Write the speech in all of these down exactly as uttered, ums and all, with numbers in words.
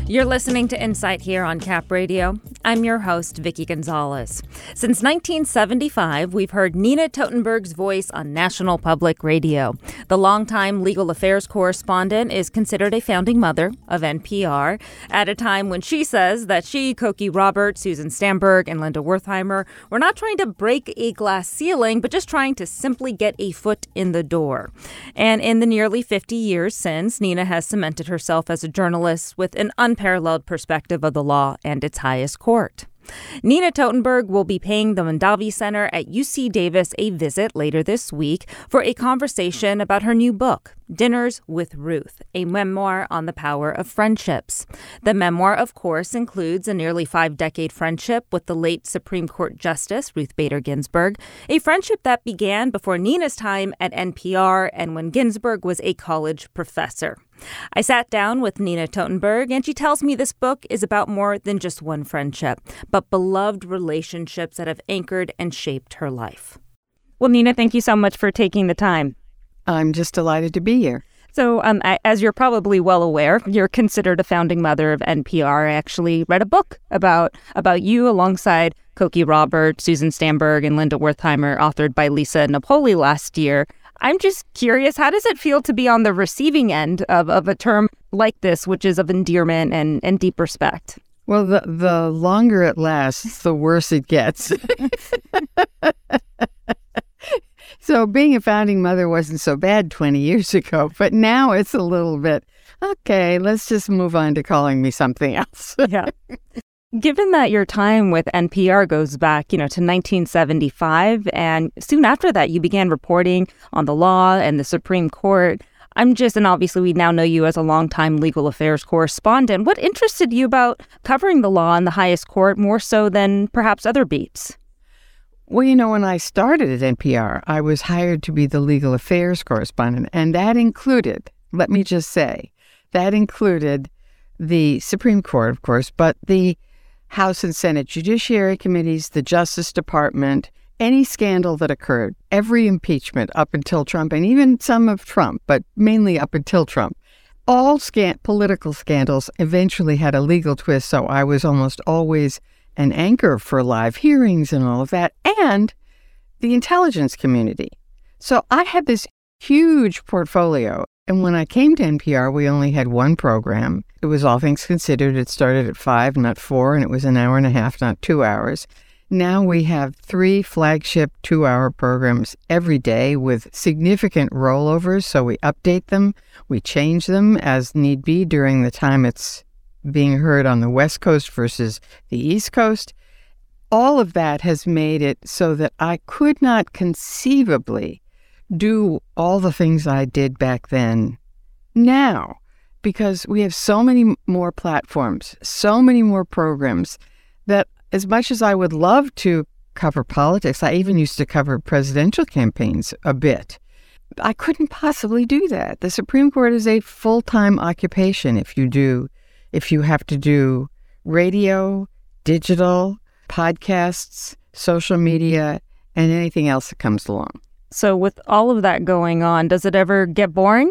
You're listening to Insight here on Cap Radio. I'm your host, Vicki Gonzalez. Since nineteen seventy-five, we've heard Nina Totenberg's voice on National Public Radio. The longtime legal affairs correspondent is considered a founding mother of N P R at a time when she says that she, Cokie Roberts, Susan Stamberg, and Linda Wertheimer were not trying to break a glass ceiling, but just trying to simply get a foot in the door. And in the nearly fifty years since, Nina has cemented herself as a journalist with an unparalleled perspective of the law and its highest court. Nina Totenberg will be paying the Mondavi Center at U C Davis a visit later this week for a conversation about her new book, Dinners with Ruth, a memoir on the power of friendships. The memoir, of course, includes a nearly five-decade friendship with the late Supreme Court Justice Ruth Bader Ginsburg, a friendship that began before Nina's time at N P R and when Ginsburg was a college professor. I sat down with Nina Totenberg, and she tells me this book is about more than just one friendship, but beloved relationships that have anchored and shaped her life. Well, Nina, thank you so much for taking the time. I'm just delighted to be here. So, um, as you're probably well aware, you're considered a founding mother of N P R. I actually read a book about about you alongside Cokie Roberts, Susan Stamberg, and Linda Wertheimer, authored by Lisa Napoli last year. I'm just curious, how does it feel to be on the receiving end of, of a term like this, which is of endearment and, and deep respect? Well, the, the longer it lasts, the worse it gets. So being a founding mother wasn't so bad twenty years ago, but now it's a little bit, okay, let's just move on to calling me something else. Yeah. Given that your time with N P R goes back, you know, to nineteen seventy-five, and soon after that you began reporting on the law and the Supreme Court, I'm just, and obviously we now know you as a longtime legal affairs correspondent. What interested you about covering the law and the highest court more so than perhaps other beats? Well, you know, when I started at N P R, I was hired to be the legal affairs correspondent, and that included, let me just say, that included the Supreme Court, of course, but the House and Senate Judiciary Committees, the Justice Department, any scandal that occurred, every impeachment up until Trump, and even some of Trump, but mainly up until Trump. All scan- political scandals eventually had a legal twist, so I was almost always an anchor for live hearings and all of that, and the intelligence community. So I had this huge portfolio. And when I came to N P R, we only had one program. It was All Things Considered. It started at five, not four, and it was an hour and a half, not two hours. Now we have three flagship two-hour programs every day with significant rollovers, so we update them, we change them as need be during the time it's being heard on the West Coast versus the East Coast. All of that has made it so that I could not conceivably do all the things I did back then now, because we have so many more platforms, so many more programs, that as much as I would love to cover politics, I even used to cover presidential campaigns a bit, I couldn't possibly do that. The Supreme Court is a full-time occupation if you do, if you have to do radio, digital, podcasts, social media, and anything else that comes along. So with all of that going on, does it ever get boring?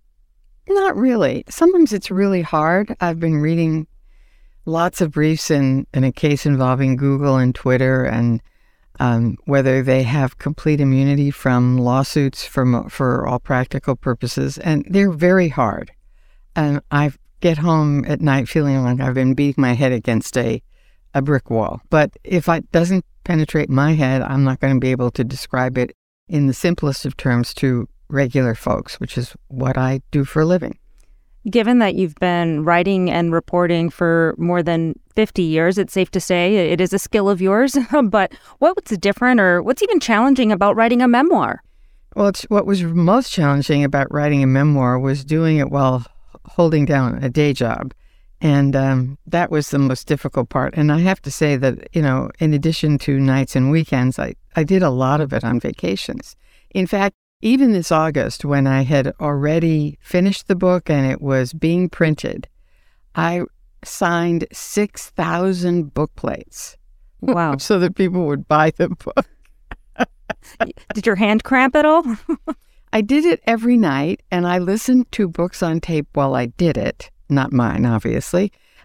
Not really. Sometimes it's really hard. I've been reading lots of briefs in, in a case involving Google and Twitter and um, whether they have complete immunity from lawsuits for, for all practical purposes. And they're very hard. And I get home at night feeling like I've been beating my head against a, a brick wall. But if it doesn't penetrate my head, I'm not going to be able to describe it in the simplest of terms to regular folks, which is what I do for a living. Given that you've been writing and reporting for more than fifty years, it's safe to say it is a skill of yours. But what's different or what's even challenging about writing a memoir? Well, it's, what was most challenging about writing a memoir was doing it while holding down a day job. And um, that was the most difficult part. And I have to say that, you know, in addition to nights and weekends, I, I did a lot of it on vacations. In fact, even this August, when I had already finished the book and it was being printed, I signed six thousand book plates. Wow. So that people would buy the book. Did your hand cramp at all? I did it every night, and I listened to books on tape while I did it. Not mine, obviously.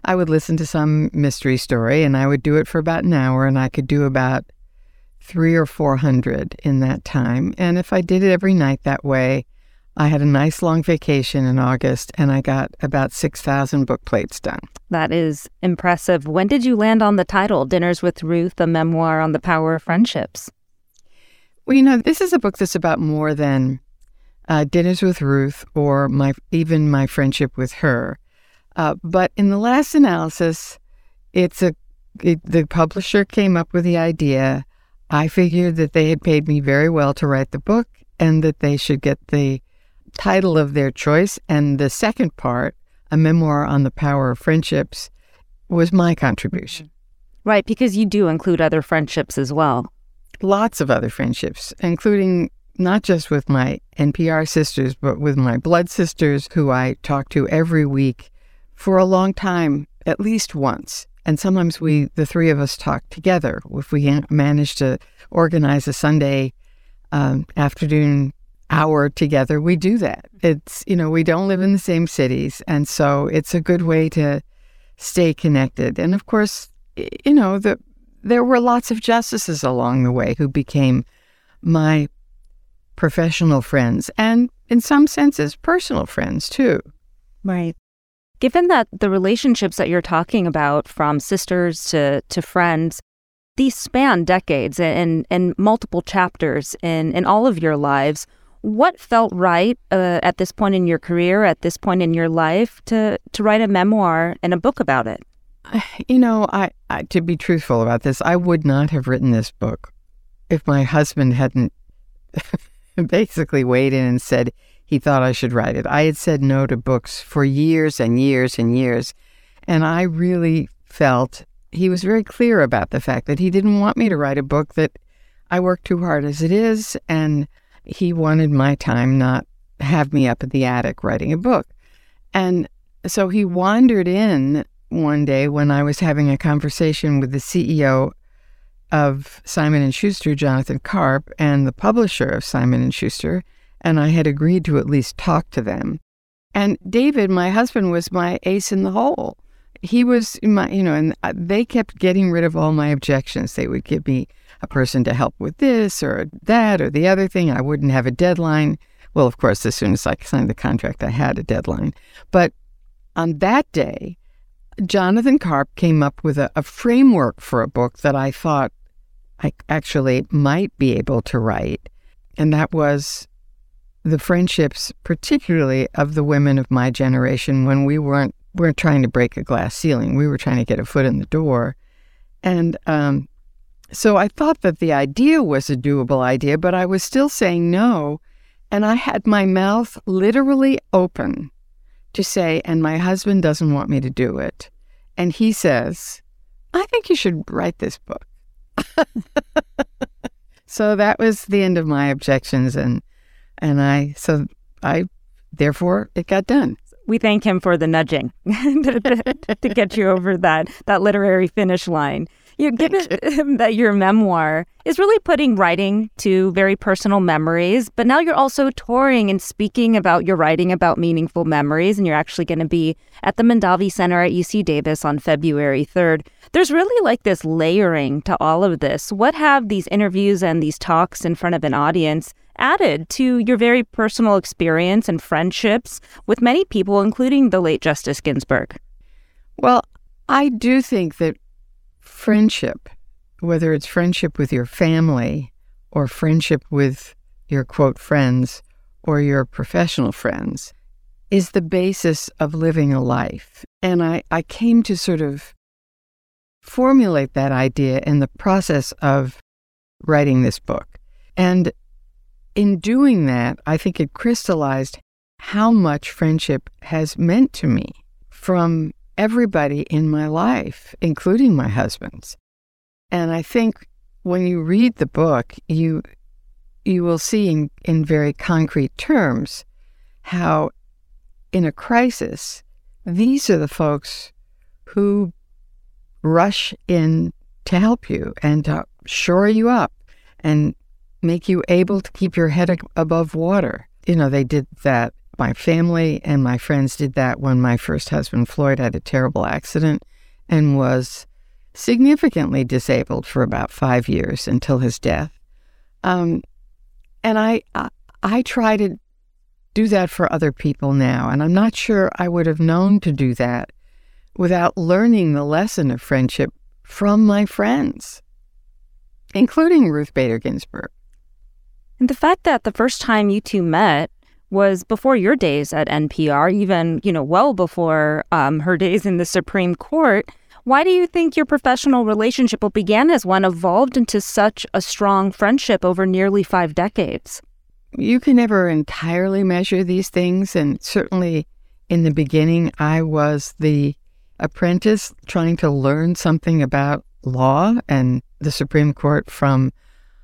I would listen to some mystery story, and I would do it for about an hour, and I could do about three or four hundred in that time. And if I did it every night that way, I had a nice long vacation in August, and I got about six thousand book plates done. That is impressive. When did you land on the title, Dinners with Ruth, a memoir on the power of friendships? Well, you know, this is a book that's about more than uh, Dinners with Ruth or my even my friendship with her. Uh, but in the last analysis, it's a it, the publisher came up with the idea. I figured that they had paid me very well to write the book and that they should get the title of their choice. And the second part, a memoir on the power of friendships, was my contribution. Right, because you do include other friendships as well. Lots of other friendships, including not just with my N P R sisters, but with my blood sisters, who I talk to every week for a long time, at least once. And sometimes we, the three of us, talk together. If we manage to organize a Sunday um, afternoon hour together, we do that. It's, you know, we don't live in the same cities. And so it's a good way to stay connected. And of course, you know, the, there were lots of justices along the way who became my professional friends and, in some senses, personal friends, too. Right. Given that the relationships that you're talking about, from sisters to, to friends, these span decades and, and multiple chapters in, in all of your lives, what felt right uh, at this point in your career, at this point in your life, to, to write a memoir and a book about it? You know, I, I to be truthful about this, I would not have written this book if my husband hadn't basically weighed in and said he thought I should write it. I had said no to books for years and years and years, and I really felt he was very clear about the fact that he didn't want me to write a book, that I work too hard as it is, and he wanted my time, not have me up at the attic writing a book. And so he wandered in one day when I was having a conversation with the C E O of Simon and Schuster, Jonathan Karp, and the publisher of Simon and Schuster, and I had agreed to at least talk to them. And David, my husband, was my ace in the hole. He was my, you know, and they kept getting rid of all my objections. They would give me a person to help with this or that or the other thing. I wouldn't have a deadline. Well, of course, as soon as I signed the contract, I had a deadline. But on that day, Jonathan Karp came up with a, a framework for a book that I thought I actually might be able to write. And that was the friendships, particularly of the women of my generation, when we weren't weren't trying to break a glass ceiling. We were trying to get a foot in the door. And um, so I thought that the idea was a doable idea, but I was still saying no. And I had my mouth literally open to say, and my husband doesn't want me to do it. And he says, I think you should write this book. So that was the end of my objections. And And I, so I, therefore, it got done. We thank him for the nudging to, to, to get you over that, that literary finish line. You given that your memoir is really putting writing to very personal memories, but now you're also touring and speaking about your writing about meaningful memories, and you're actually going to be at the Mondavi Center at U C Davis on February third. There's really like this layering to all of this. What have these interviews and these talks in front of an audience added to your very personal experience and friendships with many people, including the late Justice Ginsburg? Well, I do think that friendship, whether it's friendship with your family or friendship with your, quote, friends or your professional friends, is the basis of living a life. And I, I came to sort of formulate that idea in the process of writing this book. And in doing that, I think it crystallized how much friendship has meant to me from everybody in my life, including my husband's. And I think when you read the book, you you will see in, in very concrete terms how in a crisis, these are the folks who rush in to help you and to shore you up and make you able to keep your head above water. You know, they did that my family and my friends did that when my first husband, Floyd, had a terrible accident and was significantly disabled for about five years until his death. Um, and I, I, I try to do that for other people now, and I'm not sure I would have known to do that without learning the lesson of friendship from my friends, including Ruth Bader Ginsburg. And the fact that the first time you two met was before your days at N P R, even, you know, well before um, her days in the Supreme Court. Why do you think your professional relationship, what began as one, evolved into such a strong friendship over nearly five decades? You can never entirely measure these things, and certainly in the beginning, I was the apprentice trying to learn something about law and the Supreme Court from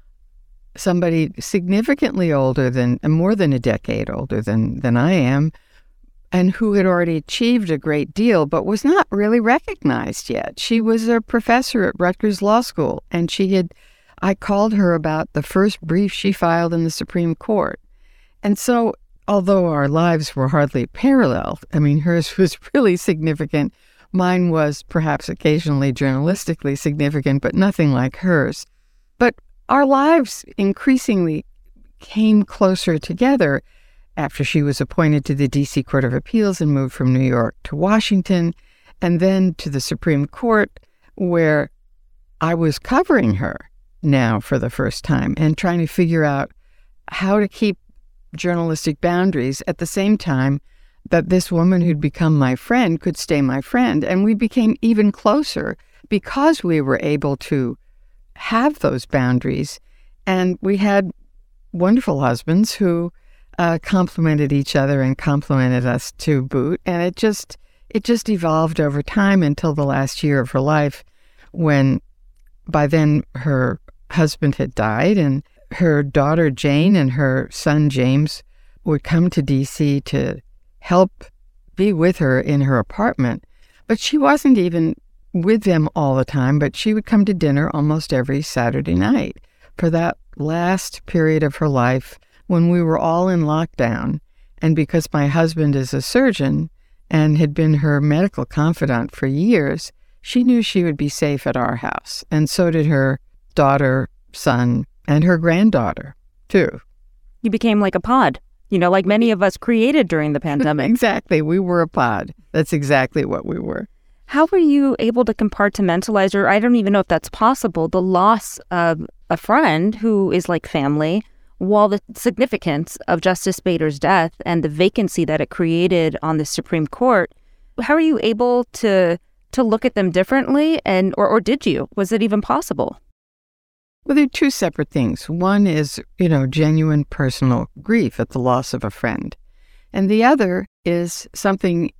somebody significantly older than, more than a decade older than, than I am, and who had already achieved a great deal, but was not really recognized yet. She was a professor at Rutgers Law School, and she had, I called her about the first brief she filed in the Supreme Court. And so, although our lives were hardly parallel, I mean, hers was really significant. Mine was perhaps occasionally journalistically significant, but nothing like hers. But our lives increasingly came closer together after she was appointed to the D C Court of Appeals and moved from New York to Washington, and then to the Supreme Court, where I was covering her now for the first time and trying to figure out how to keep journalistic boundaries at the same time that this woman who'd become my friend could stay my friend. And we became even closer because we were able to have those boundaries. And we had wonderful husbands who Uh, complemented each other and complimented us to boot. And it just it just evolved over time until the last year of her life, when by then her husband had died, and her daughter Jane and her son James would come to D C to help be with her in her apartment. But she wasn't even with them all the time, but she would come to dinner almost every Saturday night for that last period of her life when we were all in lockdown. And because my husband is a surgeon and had been her medical confidant for years, she knew she would be safe at our house. And so did her daughter, son, and her granddaughter, too. You became like a pod, you know, like many of us created during the pandemic. Exactly. We were a pod. That's exactly what we were. How were you able to compartmentalize, or I don't even know if that's possible, the loss of a friend who is like family, while the significance of Justice Bader's death and the vacancy that it created on the Supreme Court, how are you able to to look at them differently? And or, or did you? Was it even possible? Well, they're two separate things. One is, you know, genuine personal grief at the loss of a friend. And the other is something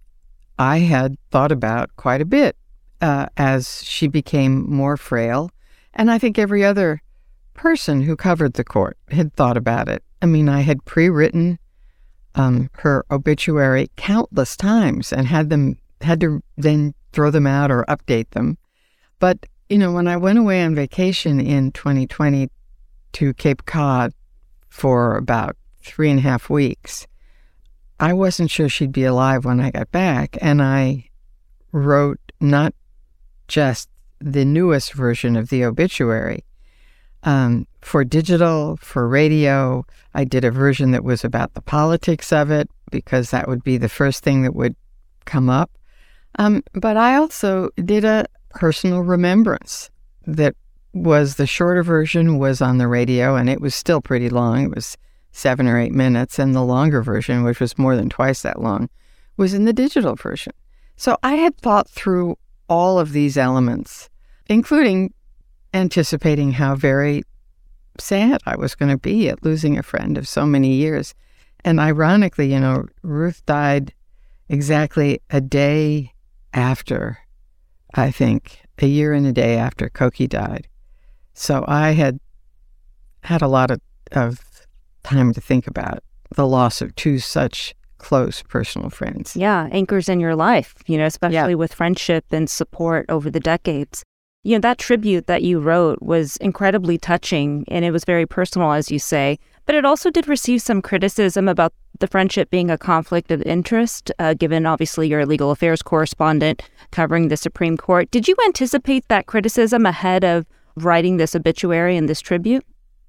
I had thought about quite a bit uh, as she became more frail. And I think every other person who covered the court had thought about it. I mean, I had pre-written um, her obituary countless times and had them had to then throw them out or update them. But, you know, when I went away on vacation in twenty twenty to Cape Cod for about three and a half weeks, I wasn't sure she'd be alive when I got back. And I wrote not just the newest version of the obituary, Um, for digital, for radio. I did a version that was about the politics of it, because that would be the first thing that would come up. Um, but I also did a personal remembrance that was the shorter version was on the radio, and it was still pretty long. It was seven or eight minutes. And the longer version, which was more than twice that long, was in the digital version. So I had thought through all of these elements, including anticipating how very sad I was going to be at losing a friend of so many years. And ironically, you know, Ruth died exactly a day after, I think, a year and a day after Cokie died. So I had had a lot of, of time to think about the loss of two such close personal friends. Yeah, anchors in your life, you know, especially yeah. with friendship and support over the decades. You know, that tribute that you wrote was incredibly touching, and it was very personal, as you say. But it also did receive some criticism about the friendship being a conflict of interest, uh, given obviously you're a legal affairs correspondent covering the Supreme Court. Did you anticipate that criticism ahead of writing this obituary and this tribute?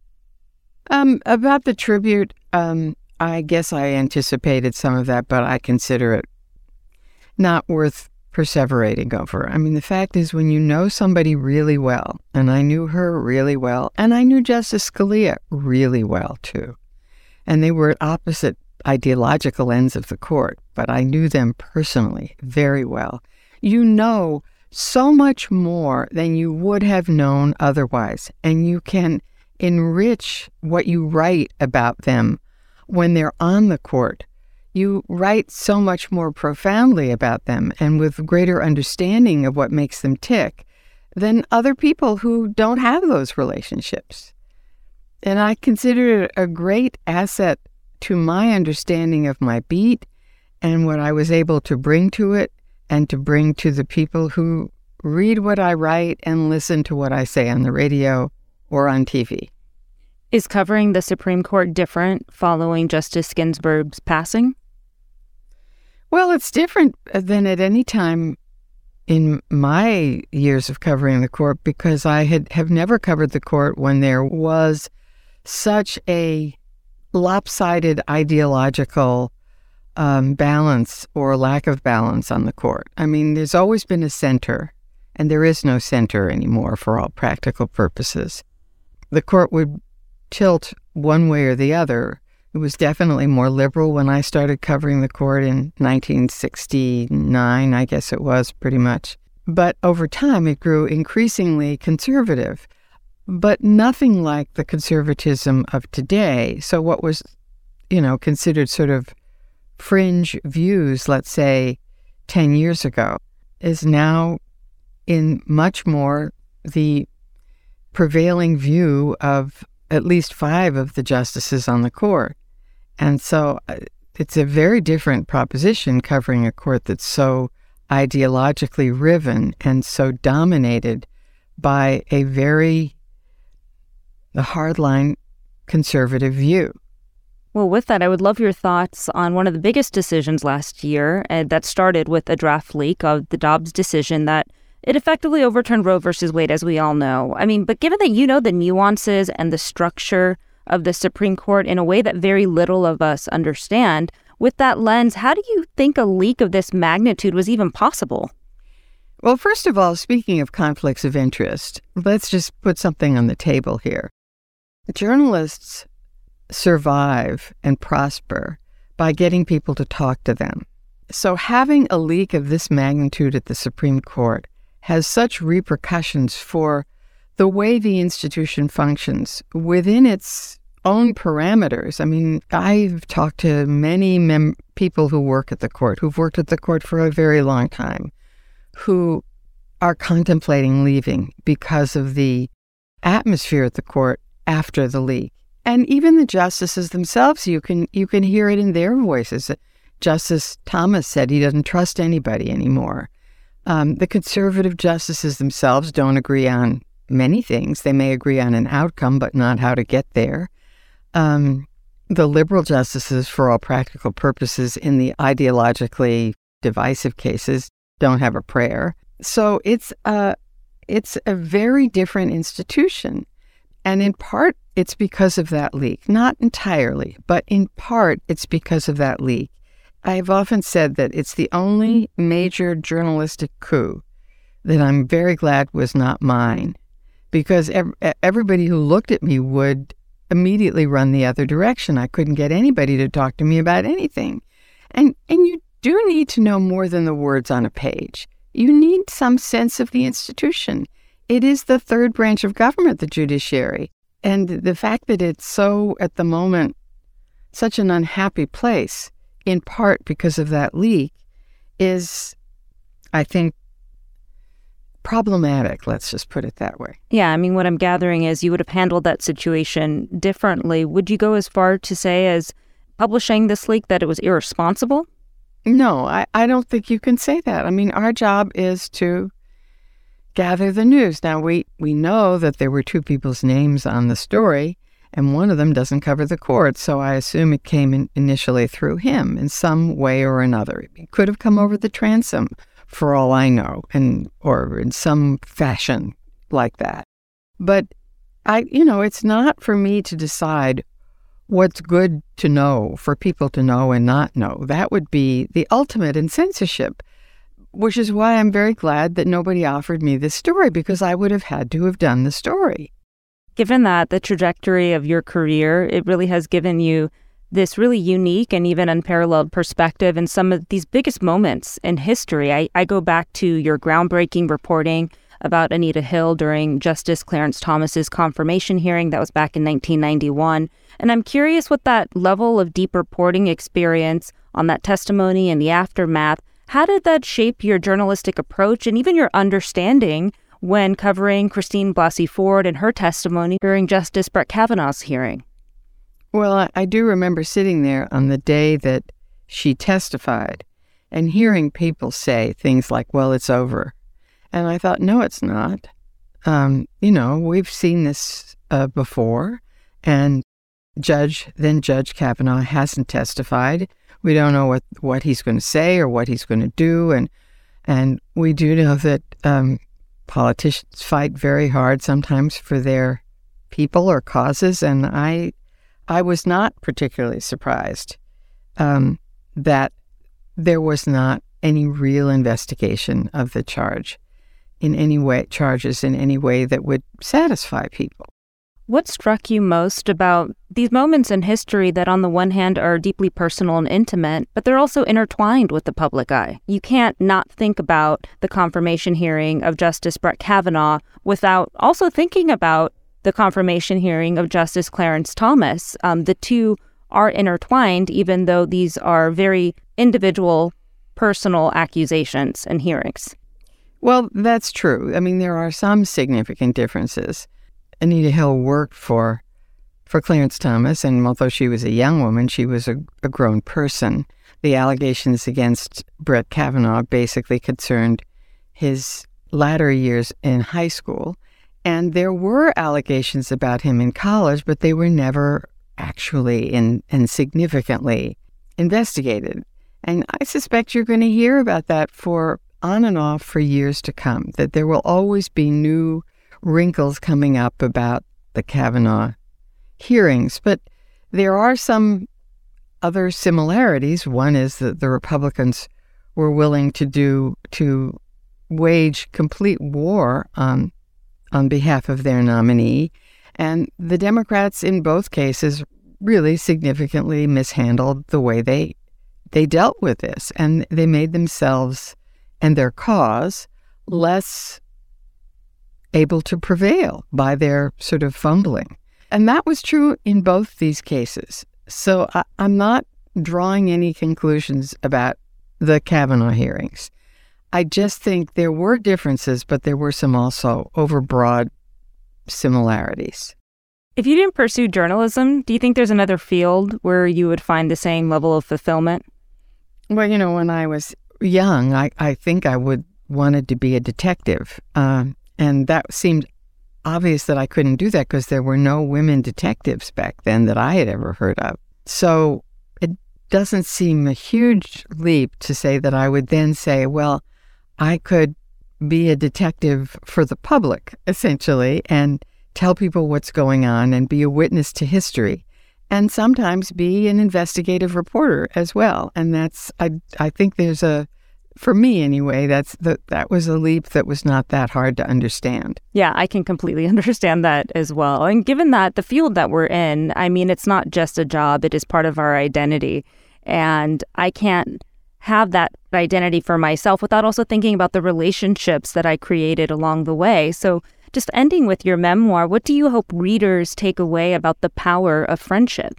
Um, about the tribute, um, I guess I anticipated some of that, but I consider it not worth perseverating over. I mean, the fact is, when you know somebody really well, and I knew her really well, and I knew Justice Scalia really well, too, and they were at opposite ideological ends of the court, but I knew them personally very well. You know so much more than you would have known otherwise, and you can enrich what you write about them when they're on the court. You write so much more profoundly about them and with greater understanding of what makes them tick than other people who don't have those relationships. And I consider it a great asset to my understanding of my beat and what I was able to bring to it and to bring to the people who read what I write and listen to what I say on the radio or on T V. Is covering the Supreme Court different following Justice Ginsburg's passing? Well, it's different than at any time in my years of covering the court because I had have never covered the court when there was such a lopsided ideological um, balance or lack of balance on the court. I mean, there's always been a center, and there is no center anymore for all practical purposes. The court would tilt one way or the other. It was definitely more liberal when I started covering the court in nineteen sixty-nine, I guess it was, pretty much. But over time, it grew increasingly conservative, but nothing like the conservatism of today. So what was, you know, considered sort of fringe views, let's say, ten years ago, is now in much more the prevailing view of at least five of the justices on the court. And so it's a very different proposition covering a court that's so ideologically riven and so dominated by a very hardline conservative view. Well, with that, I would love your thoughts on one of the biggest decisions last year uh, that started with a draft leak of the Dobbs decision that it effectively overturned Roe versus Wade, as we all know. I mean, but given that you know the nuances and the structure of the Supreme Court in a way that very little of us understand, with that lens, how do you think a leak of this magnitude was even possible? Well, first of all, speaking of conflicts of interest, let's just put something on the table here. Journalists survive and prosper by getting people to talk to them. So having a leak of this magnitude at the Supreme Court has such repercussions for the way the institution functions within its own parameters. I mean, I've talked to many mem- people who work at the court, who've worked at the court for a very long time, who are contemplating leaving because of the atmosphere at the court after the leak. And even the justices themselves, you can you can hear it in their voices. Justice Thomas said he doesn't trust anybody anymore. Um, the conservative justices themselves don't agree on many things. They may agree on an outcome, but not how to get there. Um, the liberal justices, for all practical purposes, in the ideologically divisive cases, don't have a prayer. So it's a, it's a very different institution. And in part, it's because of that leak. Not entirely, but in part, it's because of that leak. I've often said that it's the only major journalistic coup that I'm very glad was not mine, because ev- everybody who looked at me would immediately run the other direction. I couldn't get anybody to talk to me about anything. And and you do need to know more than the words on a page. You need some sense of the institution. It is the third branch of government, the judiciary. And the fact that it's so, at the moment, such an unhappy place, in part because of that leak, is, I think, problematic. Let's just put it that way. Yeah, I mean, what I'm gathering is you would have handled that situation differently. Would you go as far to say as publishing this leak that it was irresponsible? No, I, I don't think you can say that. I mean, our job is to gather the news. Now, we, we know that there were two people's names on the story, and one of them doesn't cover the court, so I assume it came in initially through him in some way or another. It could have come over the transom, for all I know, and or in some fashion like that. But I, you know, it's not for me to decide what's good to know, for people to know and not know. That would be the ultimate in censorship, which is why I'm very glad that nobody offered me this story, because I would have had to have done the story. Given that, the trajectory of your career, it really has given you this really unique and even unparalleled perspective in some of these biggest moments in history. I, I go back to your groundbreaking reporting about Anita Hill during Justice Clarence Thomas's confirmation hearing. That was back in nineteen ninety-one. And I'm curious what that level of deep reporting experience on that testimony and the aftermath, how did that shape your journalistic approach and even your understanding when covering Christine Blasey Ford and her testimony during Justice Brett Kavanaugh's hearing? Well, I, I do remember sitting there on the day that she testified and hearing people say things like, well, it's over. And I thought, no, it's not. Um, you know, we've seen this uh, before, and Judge, then Judge Kavanaugh hasn't testified. We don't know what, what he's going to say or what he's going to do. And and we do know that um, politicians fight very hard sometimes for their people or causes. And I I was not particularly surprised um, that there was not any real investigation of the charge in any way, charges in any way that would satisfy people. What struck you most about these moments in history that on the one hand are deeply personal and intimate, but they're also intertwined with the public eye? You can't not think about the confirmation hearing of Justice Brett Kavanaugh without also thinking about the confirmation hearing of Justice Clarence Thomas. Um, the two are intertwined, even though these are very individual, personal accusations and hearings. Well, that's true. I mean, there are some significant differences. Anita Hill worked for for Clarence Thomas, and although she was a young woman, she was a, a grown person. The allegations against Brett Kavanaugh basically concerned his latter years in high school, and there were allegations about him in college, but they were never actually in, and significantly investigated. And I suspect you're going to hear about that for on and off for years to come, that there will always be new wrinkles coming up about the Kavanaugh hearings. But there are some other similarities. One is that the Republicans were willing to do to wage complete war on on behalf of their nominee, and the Democrats in both cases really significantly mishandled the way they they dealt with this, and they made themselves and their cause less able to prevail by their sort of fumbling. And that was true in both these cases. So I, I'm not drawing any conclusions about the Kavanaugh hearings. I just think there were differences, but there were some also overbroad similarities. If you didn't pursue journalism, do you think there's another field where you would find the same level of fulfillment? Well, you know, when I was young, I, I think I would wanted to be a detective. Uh, and that seemed obvious that I couldn't do that because there were no women detectives back then that I had ever heard of. So it doesn't seem a huge leap to say that I would then say, well, I could be a detective for the public, essentially, and tell people what's going on and be a witness to history, and sometimes be an investigative reporter as well. And that's, I I think there's a, for me anyway, that's the, that was a leap that was not that hard to understand. Yeah, I can completely understand that as well. And given that the field that we're in, I mean, it's not just a job, it is part of our identity. And I can't have that identity for myself without also thinking about the relationships that I created along the way. So just ending with your memoir, what do you hope readers take away about the power of friendship?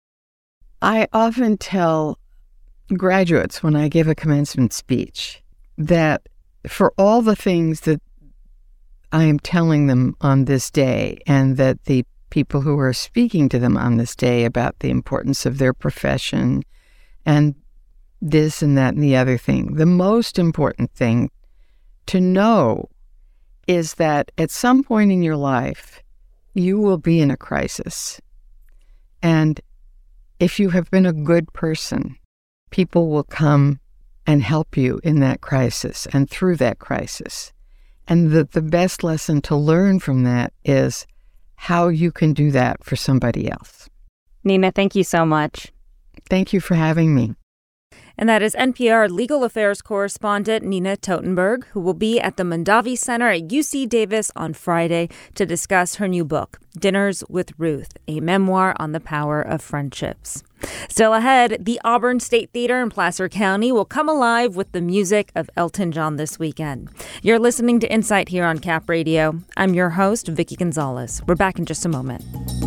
I often tell graduates when I give a commencement speech that for all the things that I am telling them on this day, and that the people who are speaking to them on this day about the importance of their profession and this and that and the other thing, the most important thing to know is that at some point in your life, you will be in a crisis. And if you have been a good person, people will come and help you in that crisis and through that crisis. And the, the best lesson to learn from that is how you can do that for somebody else. Nina, thank you so much. Thank you for having me. And that is N P R legal affairs correspondent Nina Totenberg, who will be at the Mondavi Center at U C Davis on Friday to discuss her new book, Dinners with Ruth, a memoir on the power of friendships. Still ahead, the Auburn State Theater in Placer County will come alive with the music of Elton John this weekend. You're listening to Insight here on Cap Radio. I'm your host, Vicki Gonzalez. We're back in just a moment.